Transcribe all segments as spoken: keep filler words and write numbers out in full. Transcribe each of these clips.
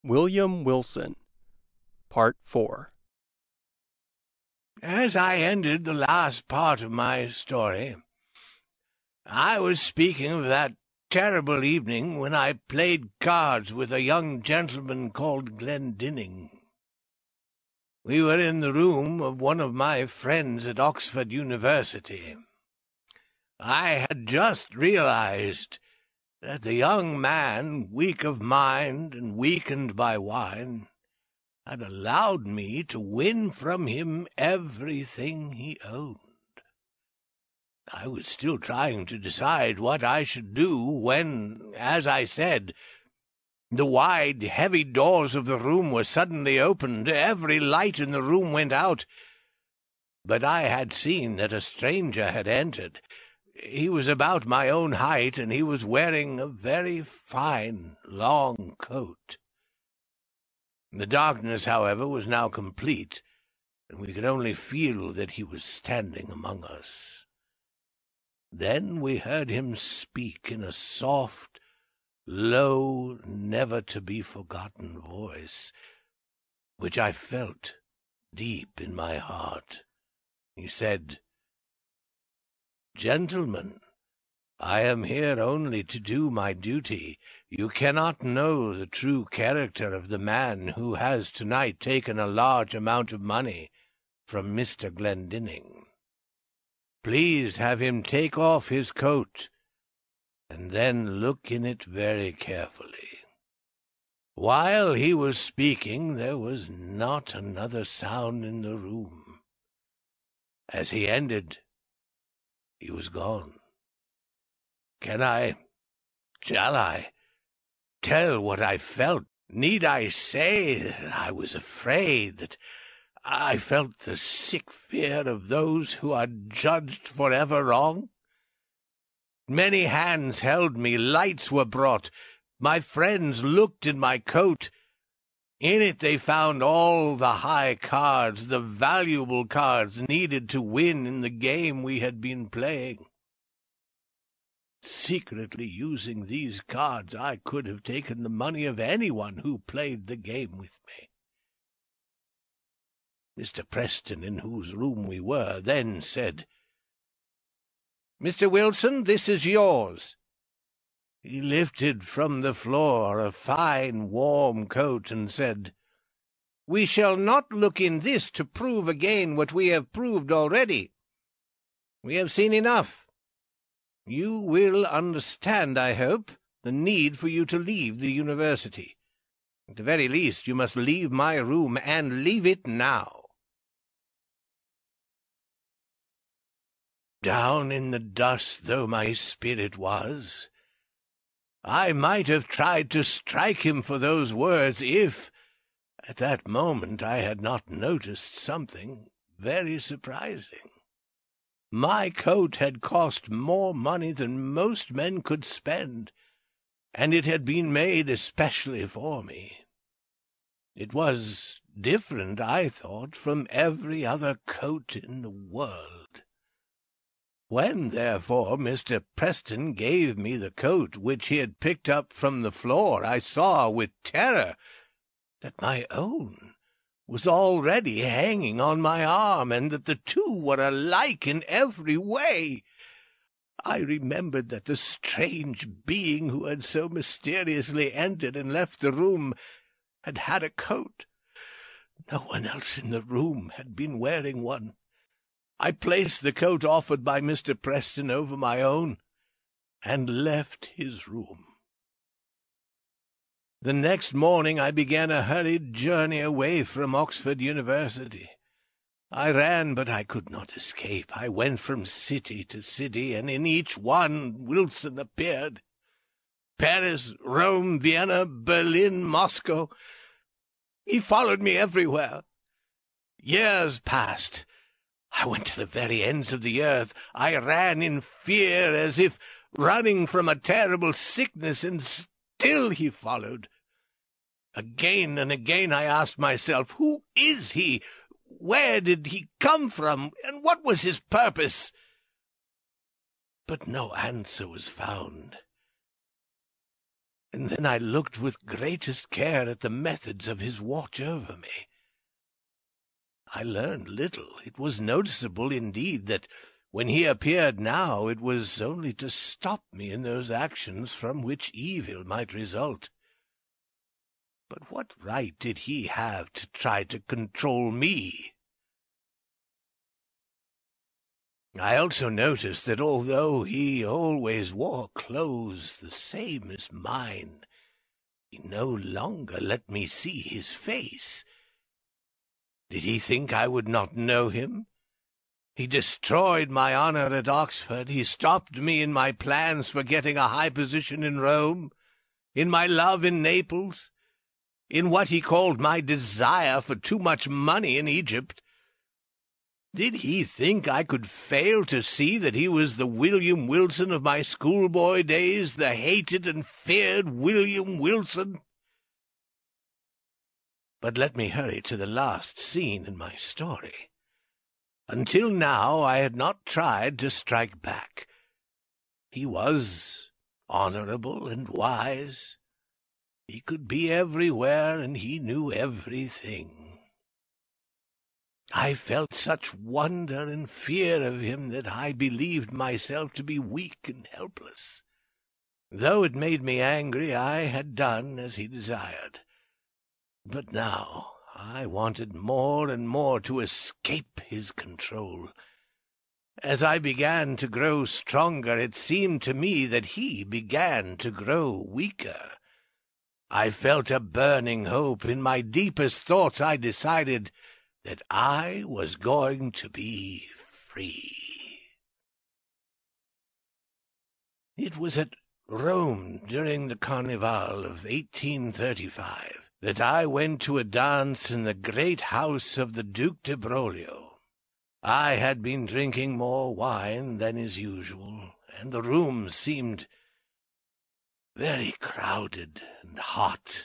William Wilson, Part four. As I ended the last part of my story, I was speaking of that terrible evening when I played cards with a young gentleman called Glendinning. We were in the room of one of my friends at Oxford University. I had just realized that the young man, weak of mind and weakened by wine, had allowed me to win from him everything he owned. I was still trying to decide what I should do when, as I said, the wide, heavy doors of the room were suddenly opened. Every light in the room went out. But I had seen that a stranger had entered. He was about my own height, and he was wearing a very fine, long coat. The darkness, however, was now complete, and we could only feel that he was standing among us. Then we heard him speak in a soft, low, never-to-be-forgotten voice, which I felt deep in my heart. He said, "Gentlemen, I am here only to do my duty. You cannot know the true character of the man who has tonight taken a large amount of money from Mister Glendinning. Please have him take off his coat, and then look in it very carefully." While he was speaking, there was not another sound in the room. As he ended, he was gone. Can I, shall I, tell what I felt? Need I say that I was afraid, that I felt the sick fear of those who are judged forever wrong? Many hands held me, lights were brought, my friends looked in my coat. In it they found all the high cards, the valuable cards needed to win in the game we had been playing. Secretly using these cards, I could have taken the money of anyone who played the game with me. Mister Preston, in whose room we were, then said, "Mister Wilson, this is yours." He lifted from the floor a fine warm coat and said, "We shall not look in this to prove again what we have proved already. We have seen enough. You will understand, I hope, the need for you to leave the university. At the very least, you must leave my room, and leave it now." Down in the dust though my spirit was, I might have tried to strike him for those words if, at that moment, I had not noticed something very surprising. My coat had cost more money than most men could spend, and it had been made especially for me. It was different, I thought, from every other coat in the world. When, therefore, Mister Preston gave me the coat which he had picked up from the floor, I saw with terror that my own was already hanging on my arm, and that the two were alike in every way. I remembered that the strange being who had so mysteriously entered and left the room had had a coat. No one else in the room had been wearing one. I placed the coat offered by Mister Preston over my own, and left his room. The next morning I began a hurried journey away from Oxford University. I ran, but I could not escape. I went from city to city, and in each one Wilson appeared. Paris, Rome, Vienna, Berlin, Moscow. He followed me everywhere. Years passed. I went to the very ends of the earth. I ran in fear, as if running from a terrible sickness, and still he followed. Again and again I asked myself, who is he? Where did he come from? And what was his purpose? But no answer was found. and then I looked with greatest care at the methods of his watch over me. I learned little. It was noticeable, indeed, that when he appeared now, it was only to stop me in those actions from which evil might result. But what right did he have to try to control me? I also noticed that although he always wore clothes the same as mine, he no longer let me see his face. Did he think I would not know him? He destroyed my honor at Oxford. He stopped me in my plans for getting a high position in Rome, in my love in Naples, in what he called my desire for too much money in Egypt. Did he think I could fail to see that he was the William Wilson of my schoolboy days, the hated and feared William Wilson? But let me hurry to the last scene in my story. Until now I had not tried to strike back. He was honorable and wise. He could be everywhere, and he knew everything. I felt such wonder and fear of him that I believed myself to be weak and helpless. Though it made me angry, I had done as he desired. But now I wanted more and more to escape his control. As I began to grow stronger, it seemed to me that he began to grow weaker. I felt a burning hope. In my deepest thoughts I decided that I was going to be free. It was at Rome during the Carnival of eighteen thirty-five that I went to a dance in the great house of the Duke de Broglio. I had been drinking more wine than is usual, and the room seemed very crowded and hot.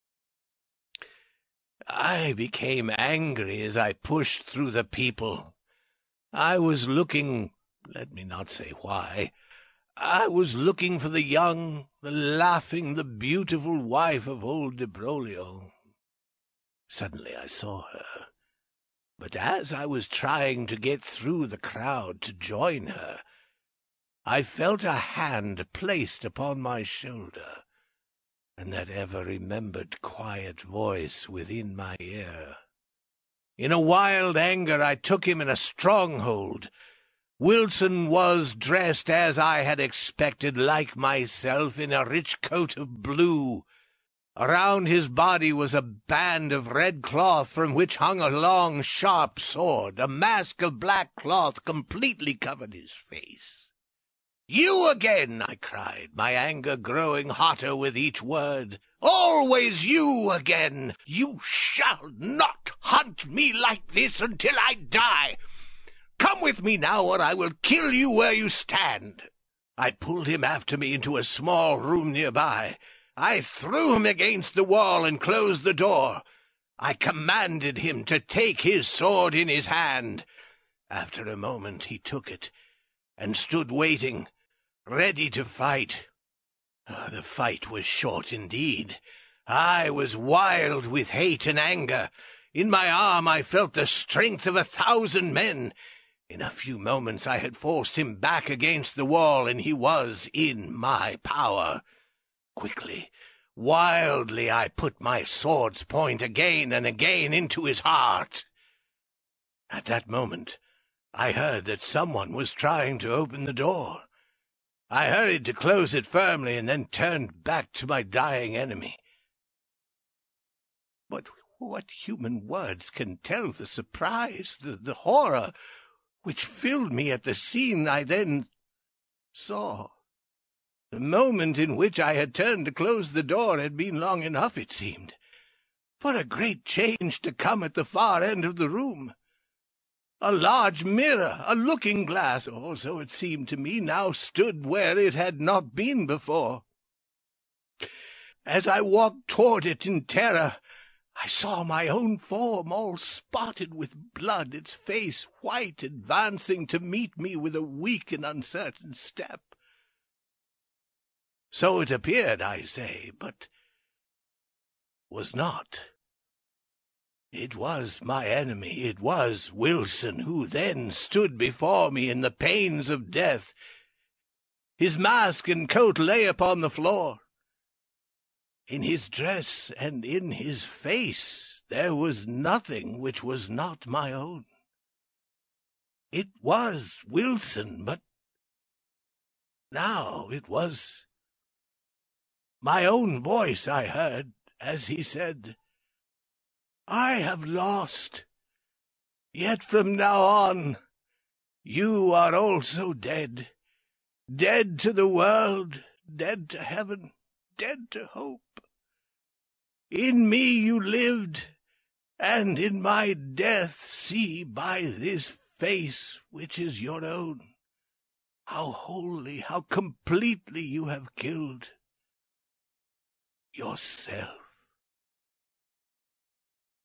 I became angry as I pushed through the people. I was looking, let me not say why, I was looking for the young, the laughing, the beautiful wife of old de Broglio. Suddenly I saw her, but as I was trying to get through the crowd to join her, I felt a hand placed upon my shoulder, and that ever-remembered quiet voice within my ear. In a wild anger I took him in a stronghold. Wilson was dressed as I had expected, like myself, in a rich coat of blue. Around his body was a band of red cloth from which hung a long, sharp sword. A mask of black cloth completely covered his face. "You again!" I cried, my anger growing hotter with each word. "Always you again! You shall not hunt me like this until I die! Come with me now, or I will kill you where you stand." I pulled him after me into a small room nearby. I threw him against the wall and closed the door. I commanded him to take his sword in his hand. After a moment he took it, and stood waiting, ready to fight. Oh, the fight was short indeed. I was wild with hate and anger. In my arm I felt the strength of a thousand men. In a few moments I had forced him back against the wall, and he was in my power. Quickly, wildly, I put my sword's point again and again into his heart. At that moment I heard that someone was trying to open the door. I hurried to close it firmly, and then turned back to my dying enemy. But what human words can tell the surprise, the, the horror, which filled me at the scene I then saw? The moment in which I had turned to close the door had been long enough, it seemed, for a great change to come at the far end of the room. A large mirror, a looking-glass, or so it seemed to me, now stood where it had not been before. As I walked toward it in terror, I saw my own form all spotted with blood, its face white, advancing to meet me with a weak and uncertain step. So it appeared, I say, but was not. It was my enemy, it was Wilson, who then stood before me in the pains of death. His mask and coat lay upon the floor. In his dress and in his face there was nothing which was not my own. It was Wilson, but now it was my own voice I heard as he said, "I have lost, yet from now on you are also dead, dead to the world, dead to heaven, dead to hope. In me you lived, and in my death see by this face which is your own, how wholly, how completely you have killed yourself."